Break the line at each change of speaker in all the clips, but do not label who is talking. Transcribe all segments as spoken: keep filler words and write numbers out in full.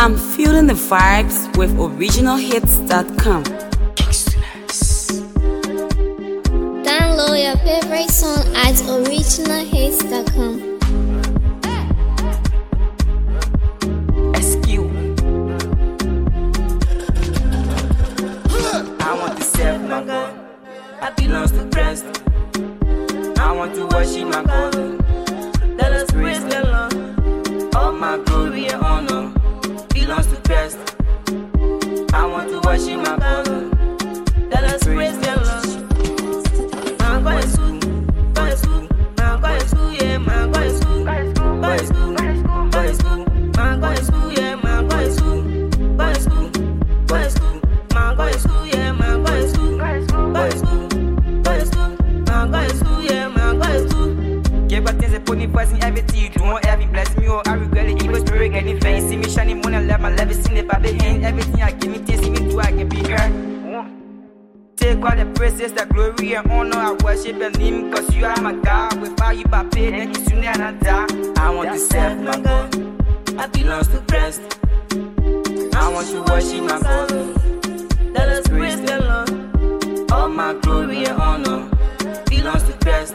I'm feeling the vibes with original hits dot com.
Download your favorite song at original hits dot com.
I want to serve my God. I belongs to Christ. I want to worship my God. Let us praise the Lord. All my glory and honor belongs to Christ. I want to worship my God. Let us praise the Lord. My God is good. God is good. My God is good. Yeah, my God is good. God is good. God is good. My God is good. Yeah, my God is good. God is good. God is good. My God is good. Yeah, my God is good. God is good. God is good. My God is good. Yeah, my God is good.
Give back things and put me first in everything you do. Won't ever bless me or I regret it. Evil spirit getting vain. See me shining moon and let my love in the Bible hand. Everything I give me taste, even do I can be heard. Take all the praises, the glory and honor. I worship your name cause you are my God. Without you by pain, then you soon and I die.
I want to serve my God. I belongs to Christ. I want to worship my God. Let us praise the Lord. All my glory and honor belongs to Christ.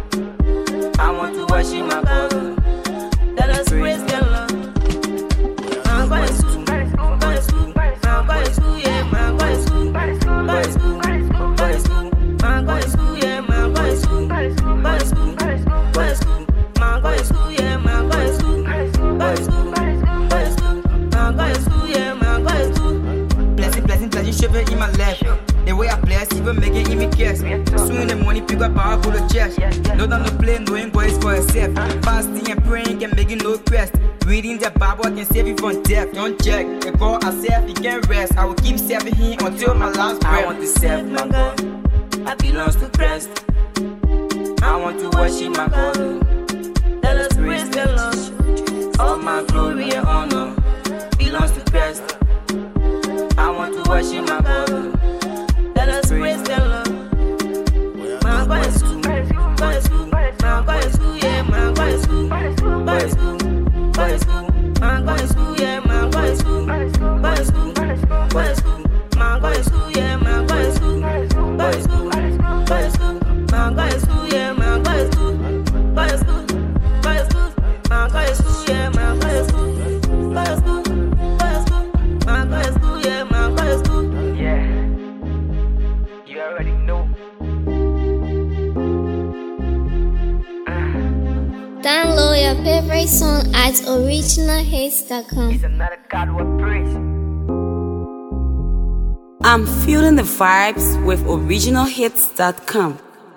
I want to worship my God. Let us praise the Lord. My God is good. God is good. My God is good. Yeah, my God is good. God is good. God is good. My God is good. Yeah, my God is good. God is good. God is good. My God is good. Yeah, my God is good. God is good. God is good. My God is good. Yeah, my God is good.
Blessing, blessing, blessing, shiver in my life. The way I bless, even making in me cares. Soon in the morning, pick up power, pull a chest. No time to play, knowing God is for yourself. Fasting and praying can make you no quest. Reading the Bible can save you from death. Don't check, the God I serve, you can rest. I will keep serving Him until my last breath.
I want to serve my God. I belongs to Christ. I want to worship my God. Let us praise the Lord. All my glory and honor belongs to Christ. I want to worship my God. Let us praise the Lord. My God is good. God is good. My God is good. Yeah, my God is good. God is good. God is good. My God is good. Yeah, my God is good. God is good. God is good. My God is good. Yeah, my God is good. God is good. God is good. My God is good. Yeah, my God is good. God is good. God is good. My God is good. Yeah, my God is good. God is good. God is good. My God is good. Yeah, my God is good.
Yeah, you already know.
Download your favorite song at original hits dot com.
He's another God with praise.
I'm feeling the vibes with original hits dot com.